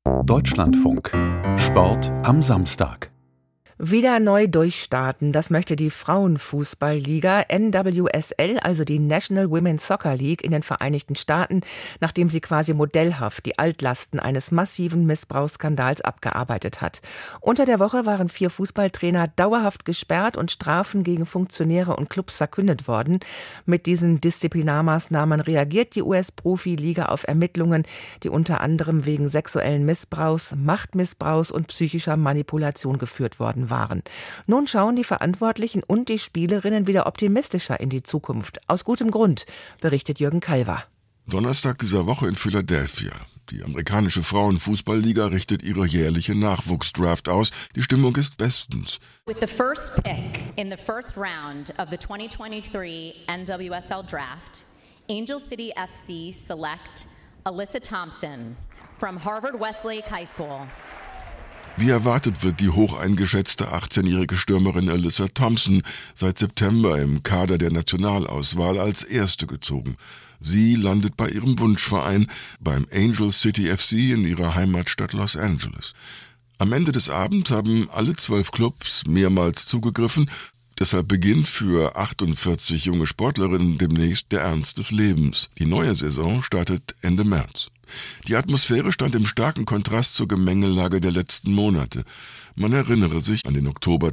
Deutschlandfunk. Sport am Samstag. Wieder neu durchstarten, das möchte die Frauenfußballliga NWSL, also die National Women's Soccer League in den Vereinigten Staaten, nachdem sie quasi modellhaft die Altlasten eines massiven Missbrauchsskandals abgearbeitet hat. Unter der Woche waren 4 Fußballtrainer dauerhaft gesperrt und Strafen gegen Funktionäre und Clubs verkündet worden. Mit diesen Disziplinarmaßnahmen reagiert die US-Profiliga auf Ermittlungen, die unter anderem wegen sexuellen Missbrauchs, Machtmissbrauchs und psychischer Manipulation geführt worden waren. Nun schauen die Verantwortlichen und die Spielerinnen wieder optimistischer in die Zukunft. Aus gutem Grund, berichtet Jürgen Kalver. Donnerstag dieser Woche in Philadelphia. Die amerikanische Frauenfußballliga richtet ihre jährliche Nachwuchsdraft aus. Die Stimmung ist bestens. With the first pick in the first round of the 2023 NWSL Draft, Angel City FC select Alyssa Thompson from Harvard Westlake High School. Wie erwartet wird die hoch eingeschätzte 18-jährige Stürmerin Alyssa Thompson seit September im Kader der Nationalauswahl als Erste gezogen. Sie landet bei ihrem Wunschverein, beim Angel City FC in ihrer Heimatstadt Los Angeles. Am Ende des Abends haben alle 12 Clubs mehrmals zugegriffen. Deshalb beginnt für 48 junge Sportlerinnen demnächst der Ernst des Lebens. Die neue Saison startet Ende März. Die Atmosphäre stand im starken Kontrast zur Gemengelage der letzten Monate. Man erinnere sich an den Oktober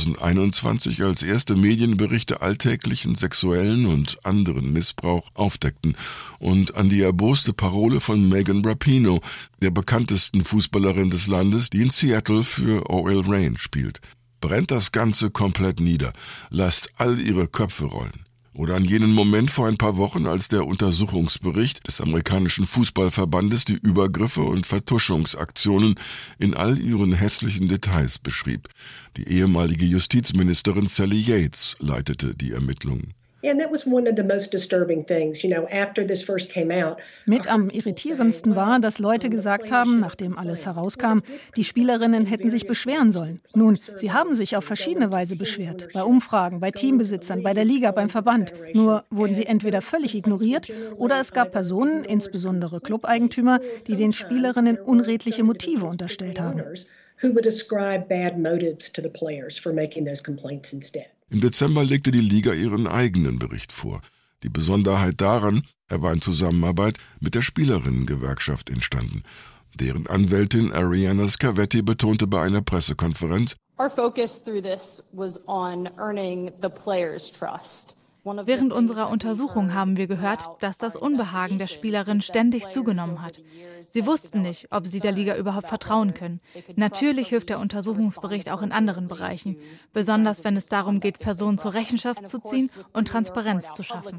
2021, als erste Medienberichte alltäglichen sexuellen und anderen Missbrauch aufdeckten, und an die erboste Parole von Megan Rapinoe, der bekanntesten Fußballerin des Landes, die in Seattle für OL Reign spielt. Brennt das Ganze komplett nieder, lasst all ihre Köpfe rollen. Oder an jenen Moment vor ein paar Wochen, als der Untersuchungsbericht des amerikanischen Fußballverbandes die Übergriffe und Vertuschungsaktionen in all ihren hässlichen Details beschrieb. Die ehemalige Justizministerin Sally Yates leitete die Ermittlungen. Mit am irritierendsten war, dass Leute gesagt haben, nachdem alles herauskam, die Spielerinnen hätten sich beschweren sollen. Nun, sie haben sich auf verschiedene Weise beschwert. Bei Umfragen, bei Teambesitzern, bei der Liga, beim Verband. Nur wurden sie entweder völlig ignoriert oder es gab Personen, insbesondere Clubeigentümer, die den Spielerinnen unredliche Motive unterstellt haben. Im Dezember legte die Liga ihren eigenen Bericht vor. Die Besonderheit daran, er war in Zusammenarbeit mit der Spielerinnengewerkschaft entstanden. Deren Anwältin Arianna Scavetti betonte bei einer Pressekonferenz: Our focus through this was on earning the players' trust. Während unserer Untersuchung haben wir gehört, dass das Unbehagen der Spielerin ständig zugenommen hat. Sie wussten nicht, ob sie der Liga überhaupt vertrauen können. Natürlich hilft der Untersuchungsbericht auch in anderen Bereichen, besonders wenn es darum geht, Personen zur Rechenschaft zu ziehen und Transparenz zu schaffen.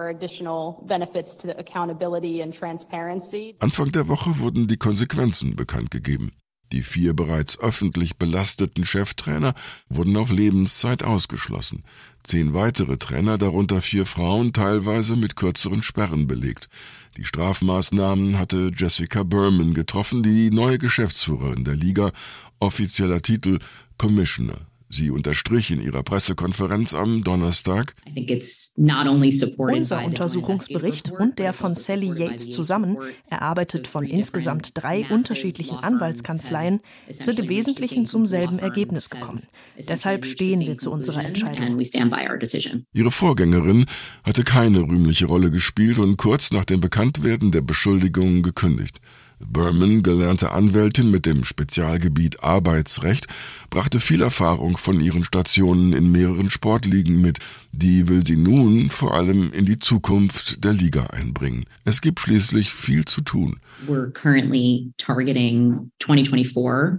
Anfang der Woche wurden die Konsequenzen bekannt gegeben. Die 4 bereits öffentlich belasteten Cheftrainer wurden auf Lebenszeit ausgeschlossen. 10 weitere Trainer, darunter 4 Frauen, teilweise mit kürzeren Sperren belegt. Die Strafmaßnahmen hatte Jessica Berman getroffen, die neue Geschäftsführerin der Liga, offizieller Titel Commissioner. Sie unterstrich in ihrer Pressekonferenz am Donnerstag: Unser Untersuchungsbericht und der von Sally Yates zusammen, erarbeitet von insgesamt 3 unterschiedlichen Anwaltskanzleien, sind im Wesentlichen zum selben Ergebnis gekommen. Deshalb stehen wir zu unserer Entscheidung. Ihre Vorgängerin hatte keine rühmliche Rolle gespielt und kurz nach dem Bekanntwerden der Beschuldigungen gekündigt. Berman, gelernte Anwältin mit dem Spezialgebiet Arbeitsrecht, brachte viel Erfahrung von ihren Stationen in mehreren Sportligen mit. Die will sie nun vor allem in die Zukunft der Liga einbringen. Es gibt schließlich viel zu tun. We're currently targeting 2024.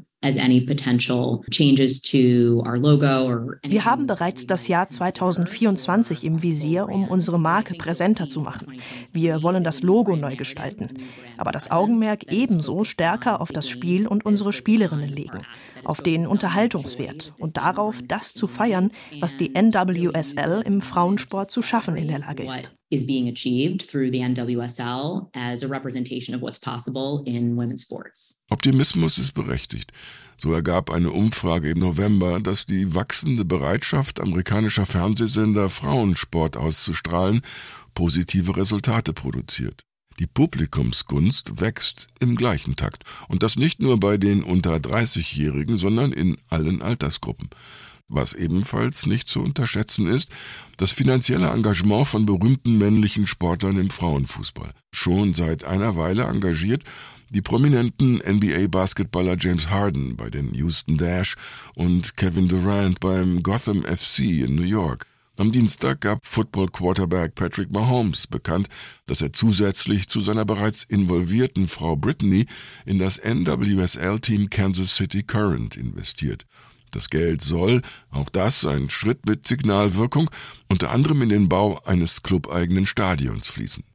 Wir haben bereits das Jahr 2024 im Visier, um unsere Marke präsenter zu machen. Wir wollen das Logo neu gestalten, aber das Augenmerk ebenso stärker auf das Spiel und unsere Spielerinnen legen, auf den Unterhaltungswert und darauf, das zu feiern, was die NWSL im Frauensport zu schaffen in der Lage ist. Is being achieved through the NWSL as a representation of what's possible in women's sports. Optimismus ist berechtigt. So ergab eine Umfrage im November, dass die wachsende Bereitschaft amerikanischer Fernsehsender, Frauensport auszustrahlen, positive Resultate produziert. Die Publikumsgunst wächst im gleichen Takt. Und das nicht nur bei den unter 30-Jährigen, sondern in allen Altersgruppen. Was ebenfalls nicht zu unterschätzen ist, das finanzielle Engagement von berühmten männlichen Sportlern im Frauenfußball. Schon seit einer Weile engagiert die prominenten NBA-Basketballer James Harden bei den Houston Dash und Kevin Durant beim Gotham FC in New York. Am Dienstag gab Football-Quarterback Patrick Mahomes bekannt, dass er zusätzlich zu seiner bereits involvierten Frau Brittany in das NWSL-Team Kansas City Current investiert. Das Geld soll, auch das ein Schritt mit Signalwirkung, unter anderem in den Bau eines clubeigenen Stadions fließen.